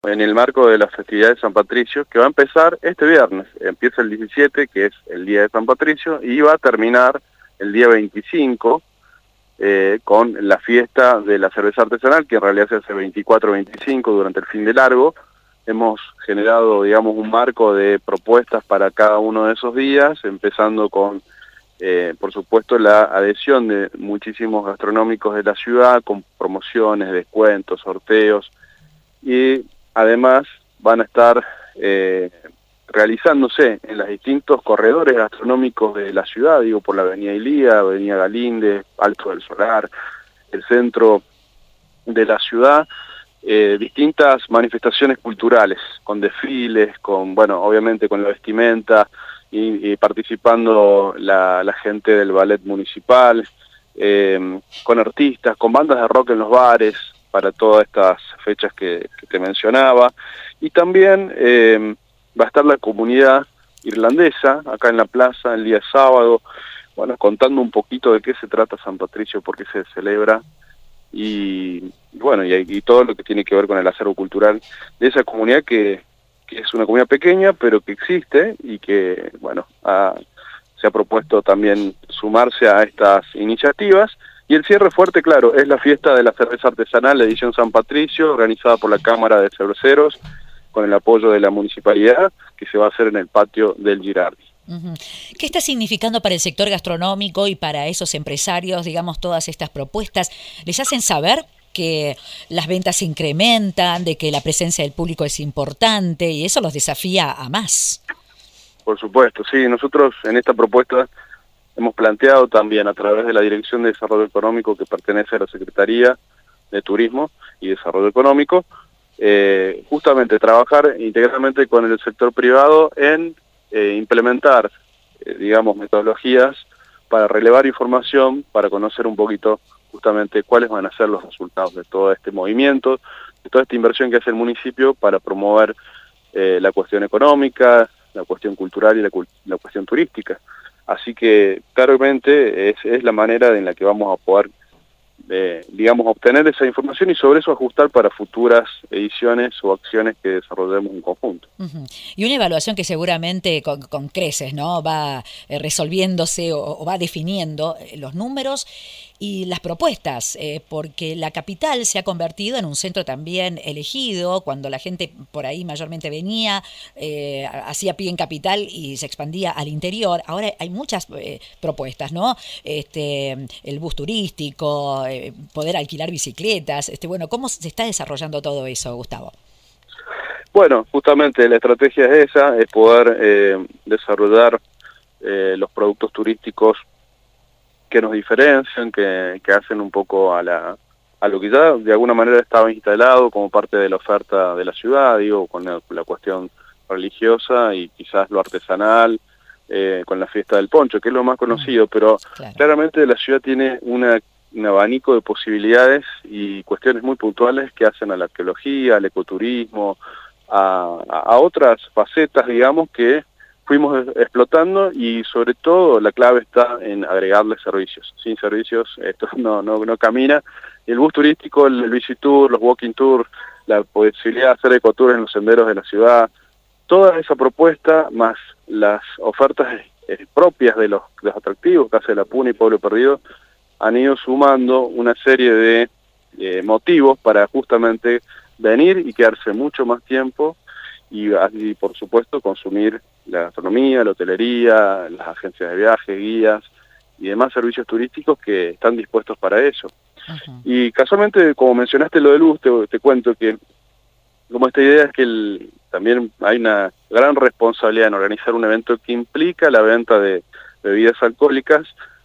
en el marco de la festividad de San Patricio, que va a empezar este viernes. Empieza el 17, que es el día de San Patricio, y va a terminar el día 25 con la fiesta de la cerveza artesanal, que en realidad se hace 24-25 durante el fin de largo. Hemos generado, digamos, un marco de propuestas para cada uno de esos días, empezando con, por supuesto, la adhesión de muchísimos gastronómicos de la ciudad, con promociones, descuentos, sorteos, y además van a estar realizándose en los distintos corredores gastronómicos de la ciudad, digo, por la Avenida Ilía, Avenida Galíndez, Alto del Solar, el centro de la ciudad, distintas manifestaciones culturales, con desfiles, con, bueno, obviamente con la vestimenta, y participando la gente del ballet municipal, con artistas, con bandas de rock en los bares, para todas estas fechas que te mencionaba, y también va a estar la comunidad irlandesa acá en la plaza el día sábado, bueno, contando un poquito de qué se trata San Patricio, por qué se celebra, y bueno, y todo lo que tiene que ver con el acervo cultural de esa comunidad que es una comunidad pequeña, pero que existe y que, bueno, se ha propuesto también sumarse a estas iniciativas. Y el cierre fuerte, claro, es la fiesta de la cerveza artesanal, la edición San Patricio, organizada por la Cámara de Cerveceros, con el apoyo de la municipalidad, que se va a hacer en el patio del Girardi. ¿Qué está significando para el sector gastronómico y para esos empresarios, digamos, todas estas propuestas? ¿Les hacen saber que las ventas se incrementan, de que la presencia del público es importante y eso los desafía a más? Por supuesto, sí, nosotros en esta propuesta hemos planteado también a través de la Dirección de Desarrollo Económico, que pertenece a la Secretaría de Turismo y Desarrollo Económico, justamente trabajar integralmente con el sector privado en implementar, digamos, metodologías para relevar información, para conocer un poquito justamente cuáles van a ser los resultados de todo este movimiento, de toda esta inversión que hace el municipio para promover la cuestión económica, la cuestión cultural y la cuestión turística. Así que claramente es la manera en la que vamos a poder, digamos, obtener esa información y sobre eso ajustar para futuras ediciones o acciones que desarrollemos en conjunto. Y una evaluación que seguramente con creces, ¿no? Va resolviéndose o va definiendo los números y las propuestas, porque la capital se ha convertido en un centro también elegido, cuando la gente por ahí mayormente venía, hacía pie en capital y se expandía al interior. Ahora hay muchas propuestas, ¿no? El bus turístico, poder alquilar bicicletas, bueno, ¿cómo se está desarrollando todo eso, Gustavo? Bueno, justamente la estrategia es esa, es poder desarrollar los productos turísticos que nos diferencian, que hacen un poco a lo que ya de alguna manera estaba instalado como parte de la oferta de la ciudad, digo, con la cuestión religiosa y quizás lo artesanal, con la fiesta del poncho, que es lo más conocido, pero claro, claramente la ciudad tiene un abanico de posibilidades y cuestiones muy puntuales que hacen a la arqueología, al ecoturismo, a otras facetas, digamos, que fuimos explotando, y sobre todo la clave está en agregarle servicios. Sin servicios esto no camina. El bus turístico, el bicitour, los walking tours, la posibilidad de hacer ecotours en los senderos de la ciudad, toda esa propuesta, más las ofertas propias de los atractivos que hace La Puna y Pueblo Perdido, han ido sumando una serie de motivos para justamente venir y quedarse mucho más tiempo y por supuesto consumir la gastronomía, la hotelería, las agencias de viaje, guías y demás servicios turísticos que están dispuestos para eso. Y casualmente, como mencionaste lo de luz, te cuento que como esta idea es que también hay una gran responsabilidad en organizar un evento que implica la venta de bebidas alcohólicas.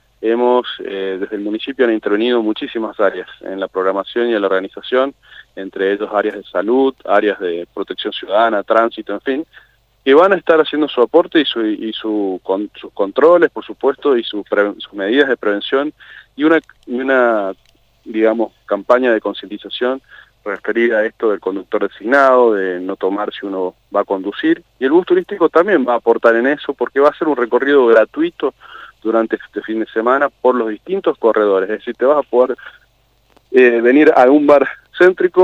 Desde el municipio han intervenido muchísimas áreas en la programación y en la organización, entre ellos áreas de salud, áreas de protección ciudadana, tránsito, en fin, que van a estar haciendo su aporte y sus controles, por supuesto, y sus medidas de prevención, y una, digamos, campaña de concientización referida a esto del conductor designado, de no tomar si uno va a conducir, y el bus turístico también va a aportar en eso, porque va a ser un recorrido gratuito durante este fin de semana por los distintos corredores, es decir, te vas a poder venir a un bar céntrico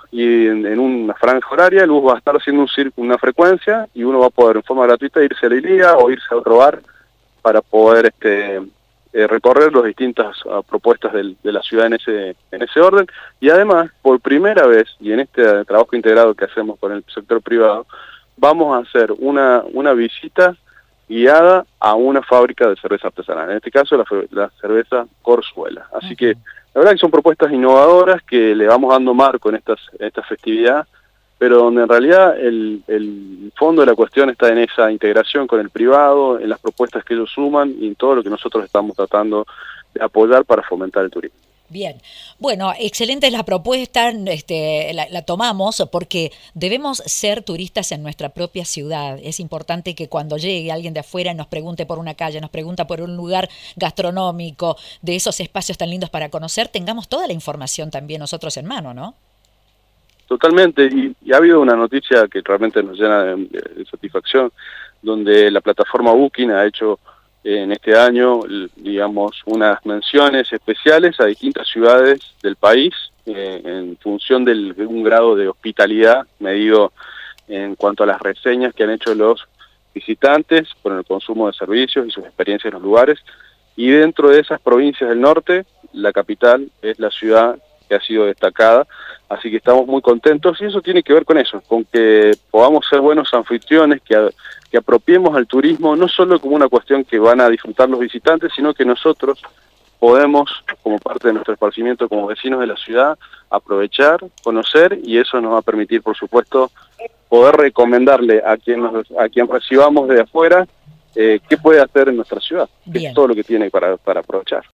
y en una franja horaria el bus va a estar haciendo una frecuencia y uno va a poder en forma gratuita irse a la Ilía o irse a otro bar para poder recorrer las distintas propuestas de la ciudad en ese orden. Y además, por primera vez, y en este trabajo integrado que hacemos con el sector privado, vamos a hacer una visita guiada a una fábrica de cerveza artesanal, en este caso la cerveza Corzuela. Así que la verdad que son propuestas innovadoras que le vamos dando marco en esta festividad, pero donde en realidad el fondo de la cuestión está en esa integración con el privado, en las propuestas que ellos suman y en todo lo que nosotros estamos tratando de apoyar para fomentar el turismo. Bien, bueno, excelente es la propuesta, la tomamos porque debemos ser turistas en nuestra propia ciudad. Es importante que cuando llegue alguien de afuera y nos pregunte por una calle, nos pregunta por un lugar gastronómico, de esos espacios tan lindos para conocer, tengamos toda la información también nosotros en mano, ¿no? Totalmente, y ha habido una noticia que realmente nos llena de satisfacción, donde la plataforma Booking ha hecho en este año, digamos, unas menciones especiales a distintas ciudades del país en función de un grado de hospitalidad medido en cuanto a las reseñas que han hecho los visitantes por el consumo de servicios y sus experiencias en los lugares. Y dentro de esas provincias del norte, la capital es la ciudad que ha sido destacada, así que estamos muy contentos y eso tiene que ver con eso, con que podamos ser buenos anfitriones, que apropiemos al turismo no solo como una cuestión que van a disfrutar los visitantes, sino que nosotros podemos, como parte de nuestro esparcimiento como vecinos de la ciudad, aprovechar, conocer, y eso nos va a permitir, por supuesto, poder recomendarle a quien recibamos de afuera qué puede hacer en nuestra ciudad, que es todo lo que tiene para aprovechar.